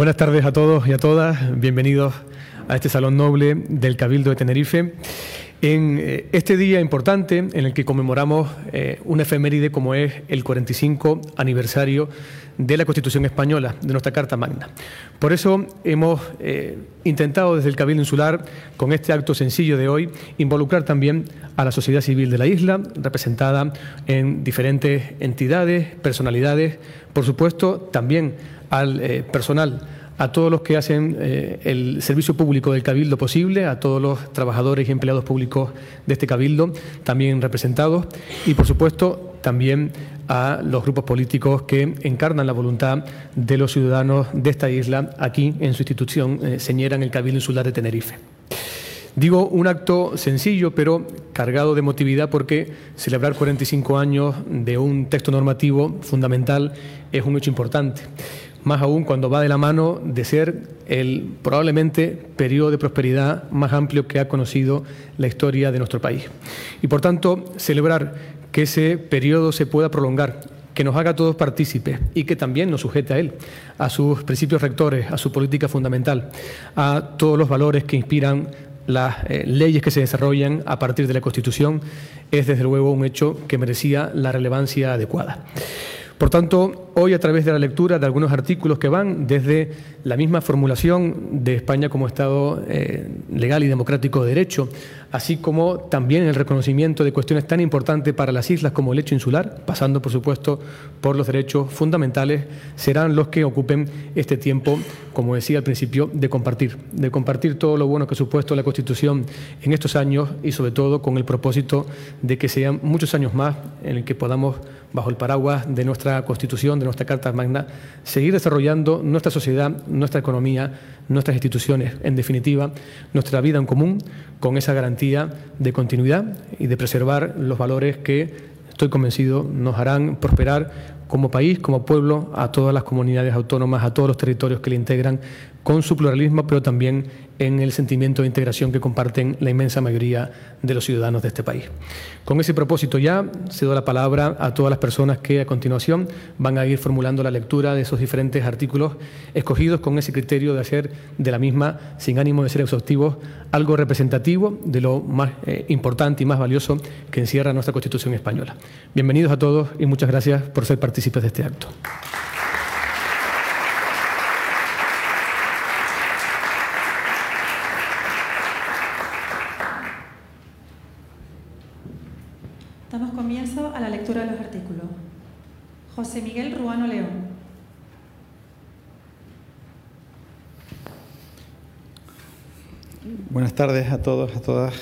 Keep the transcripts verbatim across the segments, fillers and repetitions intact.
Buenas tardes a todos y a todas. Bienvenidos a este Salón Noble del Cabildo de Tenerife. En eh, este día importante en el que conmemoramos eh, una efeméride como es el cuarenta y cinco aniversario de la Constitución Española, de nuestra Carta Magna. Por eso hemos eh, intentado desde el Cabildo Insular, con este acto sencillo de hoy, involucrar también a la sociedad civil de la isla, representada en diferentes entidades, personalidades, por supuesto también al eh, personal, a todos los que hacen eh, el servicio público del Cabildo posible, a todos los trabajadores y empleados públicos de este Cabildo, también representados, y por supuesto también a los grupos políticos que encarnan la voluntad de los ciudadanos de esta isla aquí en su institución eh, señera en el Cabildo Insular de Tenerife. Digo un acto sencillo pero cargado de emotividad porque celebrar cuarenta y cinco años de un texto normativo fundamental es un hecho importante. Más aún cuando va de la mano de ser el probablemente periodo de prosperidad más amplio que ha conocido la historia de nuestro país. Y por tanto, celebrar que ese periodo se pueda prolongar, que nos haga a todos partícipes y que también nos sujete a él, a sus principios rectores, a su política fundamental, a todos los valores que inspiran las eh, leyes que se desarrollan a partir de la Constitución, es desde luego un hecho que merecía la relevancia adecuada. Por tanto, hoy a través de la lectura de algunos artículos que van desde la misma formulación de España como Estado eh, legal y democrático de derecho, así como también el reconocimiento de cuestiones tan importantes para las islas como el hecho insular, pasando por supuesto por los derechos fundamentales, serán los que ocupen este tiempo, como decía al principio, de compartir, de compartir todo lo bueno que ha supuesto la Constitución en estos años y sobre todo con el propósito de que sean muchos años más en el que podamos, bajo el paraguas de nuestra Constitución, de nuestra Carta Magna, seguir desarrollando nuestra sociedad, nuestra economía, nuestras instituciones, en definitiva, nuestra vida en común, con esa garantía de continuidad y de preservar los valores que, estoy convencido, nos harán prosperar como país, como pueblo, a todas las comunidades autónomas, a todos los territorios que le integran, con su pluralismo, pero también en el sentimiento de integración que comparten la inmensa mayoría de los ciudadanos de este país. Con ese propósito ya cedo la palabra a todas las personas que a continuación van a ir formulando la lectura de esos diferentes artículos escogidos con ese criterio de hacer de la misma, sin ánimo de ser exhaustivos, algo representativo de lo más eh, importante y más valioso que encierra nuestra Constitución española. Bienvenidos a todos y muchas gracias por ser partícipes de este acto. Damos comienzo a la lectura de los artículos. José Miguel Ruano León. Buenas tardes a todos, a todas.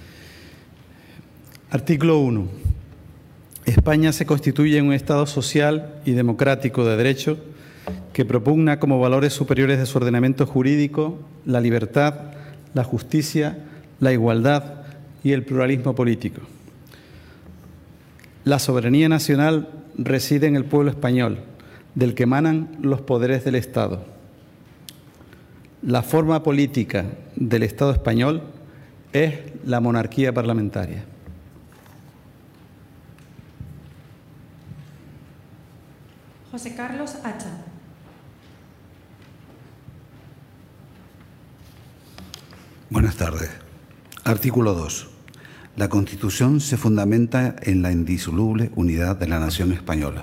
Artículo uno. España se constituye en un Estado social y democrático de derecho que propugna como valores superiores de su ordenamiento jurídico la libertad, la justicia, la igualdad y el pluralismo político. La soberanía nacional reside en el pueblo español, del que emanan los poderes del Estado. La forma política del Estado español es la monarquía parlamentaria. José Carlos Hacha. Buenas tardes. Artículo dos. La Constitución se fundamenta en la indisoluble unidad de la nación española,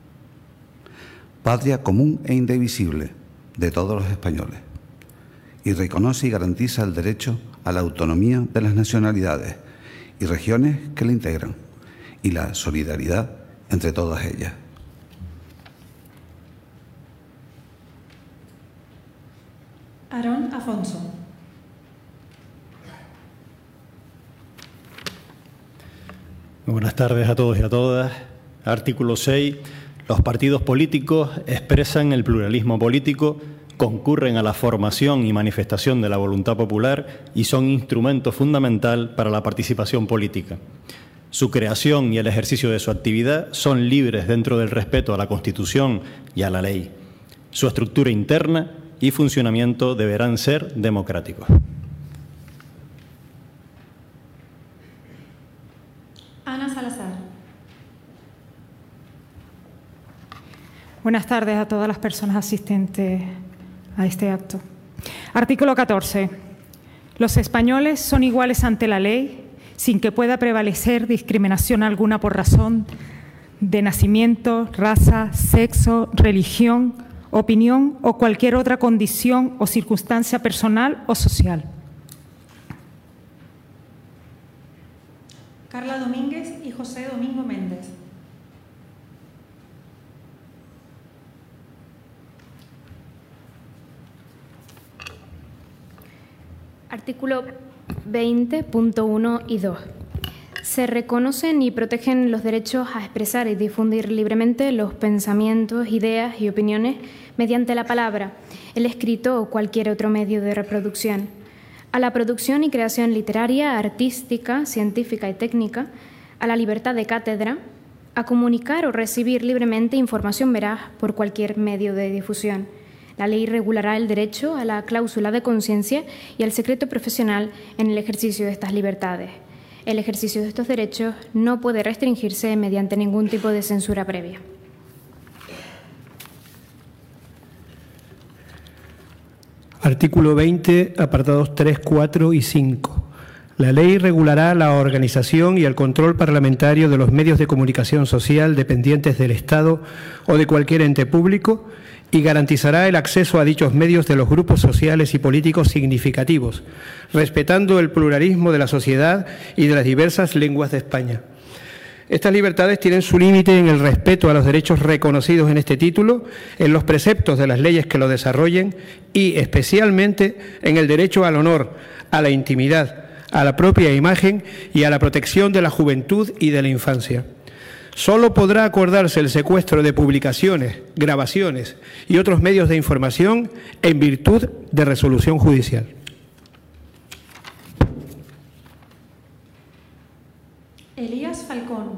patria común e indivisible de todos los españoles, y reconoce y garantiza el derecho a la autonomía de las nacionalidades y regiones que la integran, y la solidaridad entre todas ellas. Aarón Afonso. Buenas tardes a todos y a todas. Artículo seis. Los partidos políticos expresan el pluralismo político, concurren a la formación y manifestación de la voluntad popular y son instrumento fundamental para la participación política. Su creación y el ejercicio de su actividad son libres dentro del respeto a la Constitución y a la ley. Su estructura interna y funcionamiento deberán ser democráticos. Ana Salazar. Buenas tardes a todas las personas asistentes a este acto. Artículo catorce. Los españoles son iguales ante la ley sin que pueda prevalecer discriminación alguna por razón de nacimiento, raza, sexo, religión, opinión o cualquier otra condición o circunstancia personal o social. Carla Domínguez y José Domingo Méndez. Artículo veinte punto uno y dos. Se reconocen y protegen los derechos a expresar y difundir libremente los pensamientos, ideas y opiniones mediante la palabra, el escrito o cualquier otro medio de reproducción, a la producción y creación literaria, artística, científica y técnica, a la libertad de cátedra, a comunicar o recibir libremente información veraz por cualquier medio de difusión. La ley regulará el derecho a la cláusula de conciencia y al secreto profesional en el ejercicio de estas libertades. El ejercicio de estos derechos no puede restringirse mediante ningún tipo de censura previa. Artículo veinte, apartados tres, cuatro y cinco. La ley regulará la organización y el control parlamentario de los medios de comunicación social dependientes del Estado o de cualquier ente público y garantizará el acceso a dichos medios de los grupos sociales y políticos significativos, respetando el pluralismo de la sociedad y de las diversas lenguas de España. Estas libertades tienen su límite en el respeto a los derechos reconocidos en este título, en los preceptos de las leyes que lo desarrollen y, especialmente, en el derecho al honor, a la intimidad, a la propia imagen y a la protección de la juventud y de la infancia. Solo podrá acordarse el secuestro de publicaciones, grabaciones y otros medios de información en virtud de resolución judicial. Elías Falcón.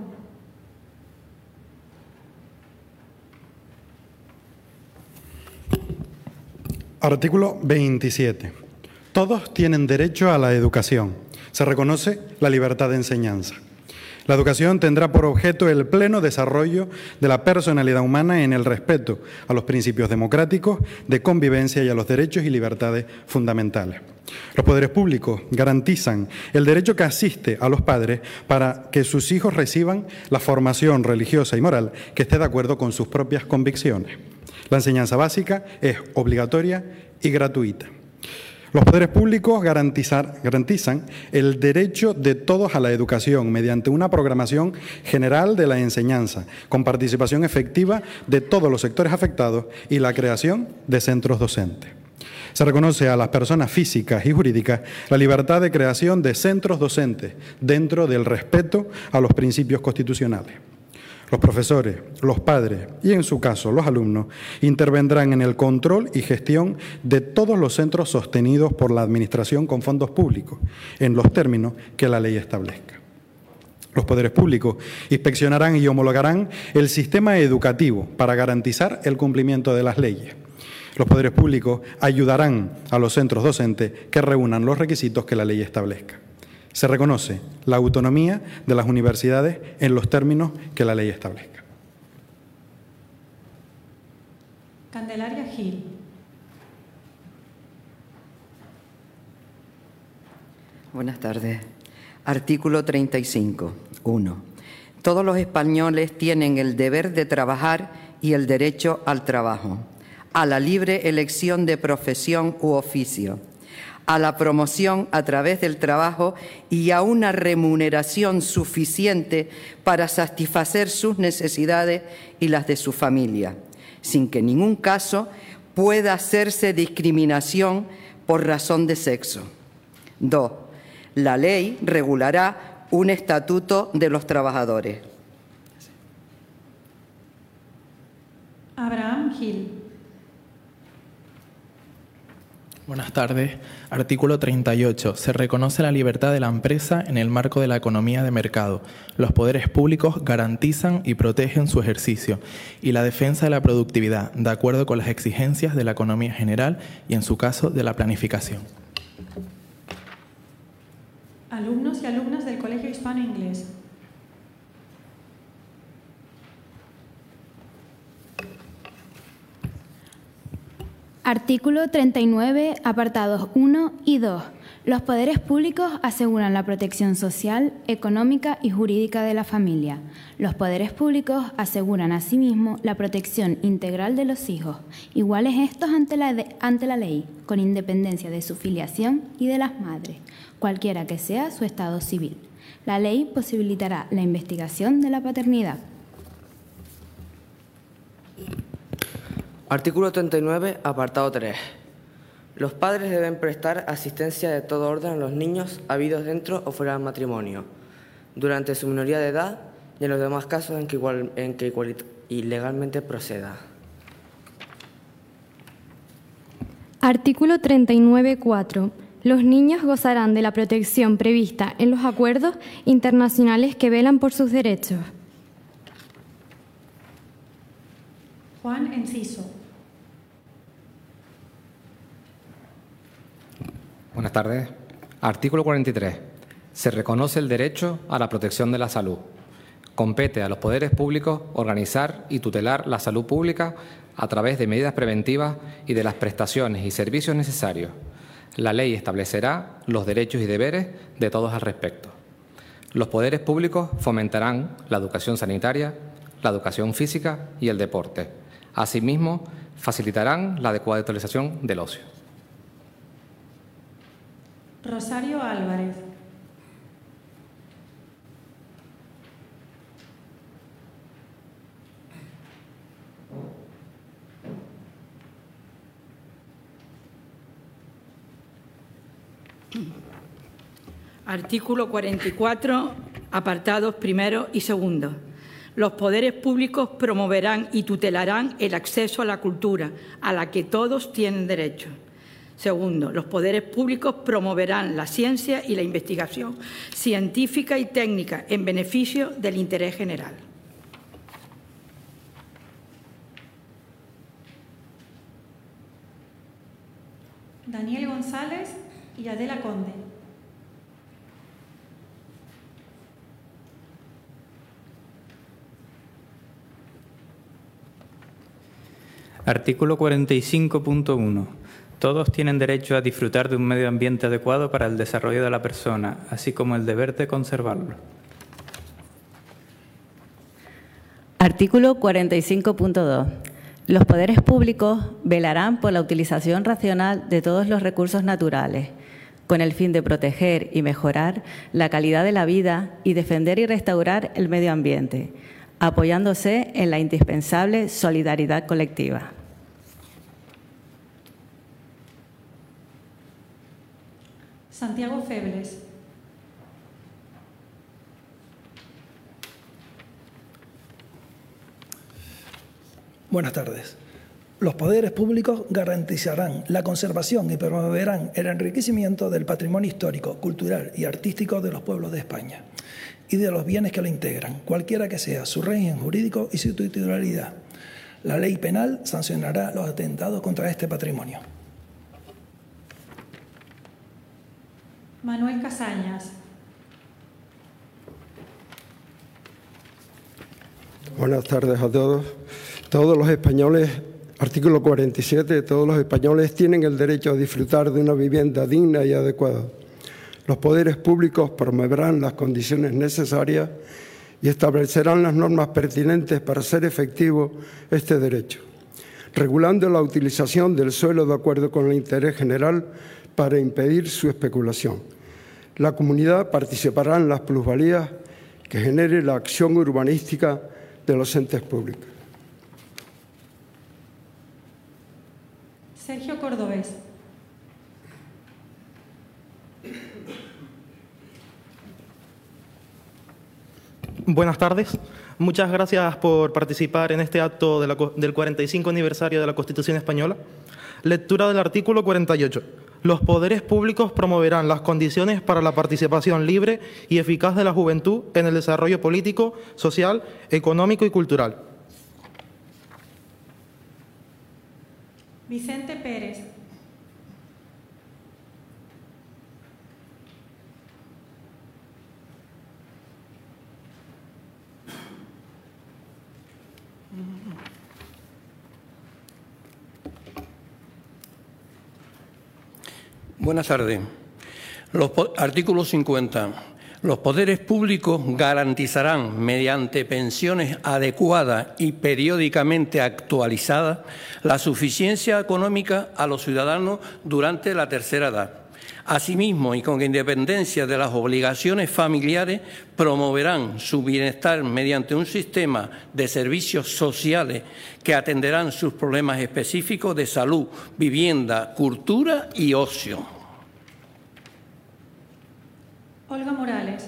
Artículo veintisiete. Todos tienen derecho a la educación. Se reconoce la libertad de enseñanza. La educación tendrá por objeto el pleno desarrollo de la personalidad humana en el respeto a los principios democráticos de convivencia y a los derechos y libertades fundamentales. Los poderes públicos garantizan el derecho que asiste a los padres para que sus hijos reciban la formación religiosa y moral que esté de acuerdo con sus propias convicciones. La enseñanza básica es obligatoria y gratuita. Los poderes públicos garantizar, garantizan el derecho de todos a la educación mediante una programación general de la enseñanza, con participación efectiva de todos los sectores afectados y la creación de centros docentes. Se reconoce a las personas físicas y jurídicas la libertad de creación de centros docentes dentro del respeto a los principios constitucionales. Los profesores, los padres y, en su caso, los alumnos, intervendrán en el control y gestión de todos los centros sostenidos por la Administración con fondos públicos, en los términos que la ley establezca. Los poderes públicos inspeccionarán y homologarán el sistema educativo para garantizar el cumplimiento de las leyes. Los poderes públicos ayudarán a los centros docentes que reúnan los requisitos que la ley establezca. Se reconoce la autonomía de las universidades en los términos que la ley establezca. Candelaria Gil. Buenas tardes. Artículo treinta y cinco. uno. Todos los españoles tienen el deber de trabajar y el derecho al trabajo, a la libre elección de profesión u oficio, a la promoción a través del trabajo y a una remuneración suficiente para satisfacer sus necesidades y las de su familia, sin que en ningún caso pueda hacerse discriminación por razón de sexo. dos. La ley regulará un estatuto de los trabajadores. Abraham Gil. Buenas tardes. Artículo treinta y ocho. Se reconoce la libertad de la empresa en el marco de la economía de mercado. Los poderes públicos garantizan y protegen su ejercicio y la defensa de la productividad, de acuerdo con las exigencias de la economía general y, en su caso, de la planificación. Alumnos y alumnas del Colegio Hispano-Inglés. Artículo treinta y nueve, apartados uno y dos. Los poderes públicos aseguran la protección social, económica y jurídica de la familia. Los poderes públicos aseguran asimismo la protección integral de los hijos, iguales estos ante la, de, ante la ley, con independencia de su filiación y de las madres, cualquiera que sea su estado civil. La ley posibilitará la investigación de la paternidad. Artículo treinta y nueve, apartado tres. Los padres deben prestar asistencia de todo orden a los niños habidos dentro o fuera del matrimonio, durante su minoría de edad y en los demás casos en que, igual, en que igual, ilegalmente proceda. Artículo treinta y nueve, cuatro. Los niños gozarán de la protección prevista en los acuerdos internacionales que velan por sus derechos. Juan Enciso. Buenas tardes. Artículo cuarenta y tres. Se reconoce el derecho a la protección de la salud. Compete a los poderes públicos organizar y tutelar la salud pública a través de medidas preventivas y de las prestaciones y servicios necesarios. La ley establecerá los derechos y deberes de todos al respecto. Los poderes públicos fomentarán la educación sanitaria, la educación física y el deporte. Asimismo, facilitarán la adecuada utilización del ocio. Rosario Álvarez. Artículo cuarenta y cuatro, apartados primero y segundo. Los poderes públicos promoverán y tutelarán el acceso a la cultura, a la que todos tienen derecho. Segundo, los poderes públicos promoverán la ciencia y la investigación científica y técnica en beneficio del interés general. Daniel González y Adela Conde. Artículo cuarenta y cinco punto uno. Todos tienen derecho a disfrutar de un medio ambiente adecuado para el desarrollo de la persona, así como el deber de conservarlo. Artículo cuarenta y cinco punto dos. Los poderes públicos velarán por la utilización racional de todos los recursos naturales, con el fin de proteger y mejorar la calidad de la vida y defender y restaurar el medio ambiente, apoyándose en la indispensable solidaridad colectiva. Santiago Febles. Buenas tardes. Los poderes públicos garantizarán la conservación y promoverán el enriquecimiento del patrimonio histórico, cultural y artístico de los pueblos de España y de los bienes que lo integran, cualquiera que sea su régimen jurídico y su titularidad. La ley penal sancionará los atentados contra este patrimonio. Manuel Casañas. Buenas tardes a todos. Todos los españoles, artículo cuarenta y siete, todos los españoles tienen el derecho a disfrutar de una vivienda digna y adecuada. Los poderes públicos promoverán las condiciones necesarias y establecerán las normas pertinentes para hacer efectivo este derecho, regulando la utilización del suelo de acuerdo con el interés general para impedir su especulación. La comunidad participará en las plusvalías que genere la acción urbanística de los entes públicos. Sergio Cordobés. Buenas tardes. Muchas gracias por participar en este acto de la, del cuarenta y cinco aniversario de la Constitución Española. Lectura del artículo cuarenta y ocho. Los poderes públicos promoverán las condiciones para la participación libre y eficaz de la juventud en el desarrollo político, social, económico y cultural. Vicente Pérez. Buenas tardes. Los, artículo cincuenta. Los poderes públicos garantizarán, mediante pensiones adecuadas y periódicamente actualizadas, la suficiencia económica a los ciudadanos durante la tercera edad. Asimismo, y con independencia de las obligaciones familiares, promoverán su bienestar mediante un sistema de servicios sociales que atenderán sus problemas específicos de salud, vivienda, cultura y ocio. Olga Morales.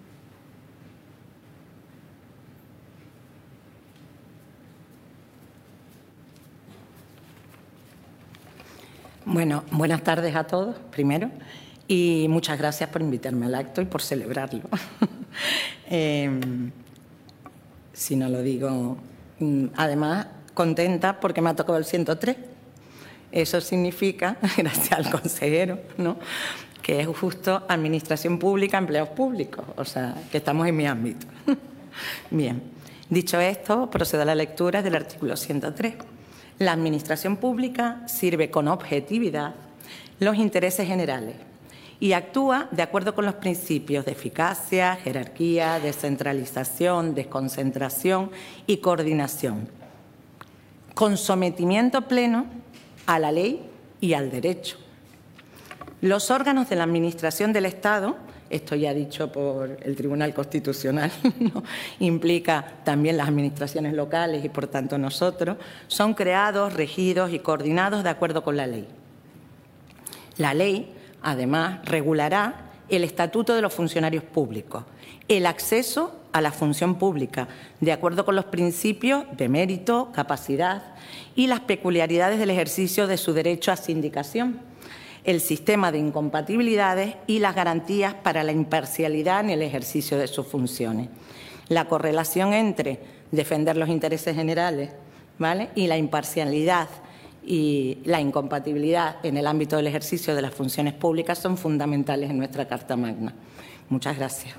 Bueno, buenas tardes a todos, primero, y muchas gracias por invitarme al acto y por celebrarlo. eh, si no lo digo, además, contenta porque me ha tocado el ciento tres. Eso significa, gracias al consejero, ¿no?, que es justo Administración Pública, Empleados Públicos, o sea, que estamos en mi ámbito. Bien, dicho esto, procedo a la lectura del artículo ciento tres. La Administración Pública sirve con objetividad los intereses generales y actúa de acuerdo con los principios de eficacia, jerarquía, descentralización, desconcentración y coordinación, con sometimiento pleno a la ley y al derecho. Los órganos de la Administración del Estado, esto ya dicho por el Tribunal Constitucional, ¿no?, implica también las administraciones locales y, por tanto, nosotros, son creados, regidos y coordinados de acuerdo con la ley. La ley, además, regulará el estatuto de los funcionarios públicos, el acceso a la función pública, de acuerdo con los principios de mérito, capacidad y las peculiaridades del ejercicio de su derecho a sindicación, el sistema de incompatibilidades y las garantías para la imparcialidad en el ejercicio de sus funciones. La correlación entre defender los intereses generales, ¿vale?, y la imparcialidad y la incompatibilidad en el ámbito del ejercicio de las funciones públicas son fundamentales en nuestra Carta Magna. Muchas gracias.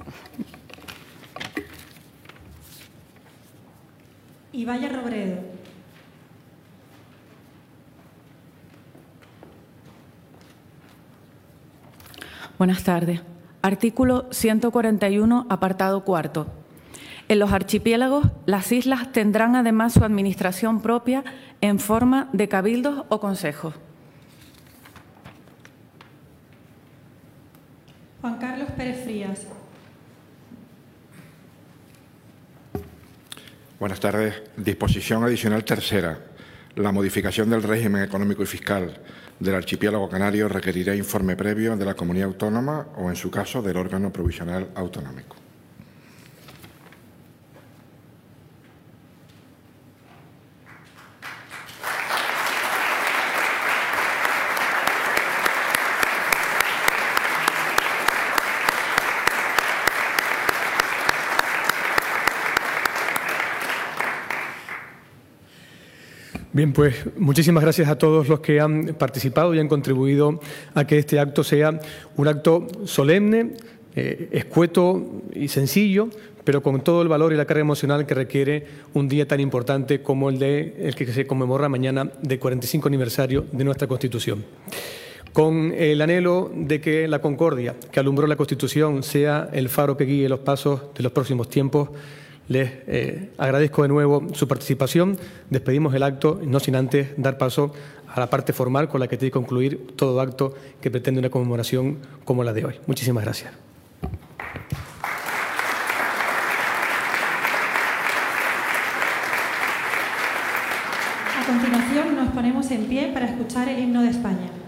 Ibaia Robredo. Buenas tardes. Artículo ciento cuarenta y uno, apartado cuarto. En los archipiélagos, las islas tendrán además su administración propia en forma de cabildos o consejos. Juan Carlos Pérez Frías. Buenas tardes. Disposición adicional tercera. La modificación del régimen económico y fiscal del archipiélago canario requerirá informe previo de la comunidad autónoma o, en su caso, del órgano provisional autonómico. Bien, pues muchísimas gracias a todos los que han participado y han contribuido a que este acto sea un acto solemne, eh, escueto y sencillo, pero con todo el valor y la carga emocional que requiere un día tan importante como el, de, el que se conmemora mañana del cuarenta y cinco aniversario de nuestra Constitución. Con el anhelo de que la concordia que alumbró la Constitución sea el faro que guíe los pasos de los próximos tiempos, les eh, agradezco de nuevo su participación. Despedimos el acto, no sin antes dar paso a la parte formal con la que tiene que concluir todo acto que pretende una conmemoración como la de hoy. Muchísimas gracias. A continuación nos ponemos en pie para escuchar el himno de España.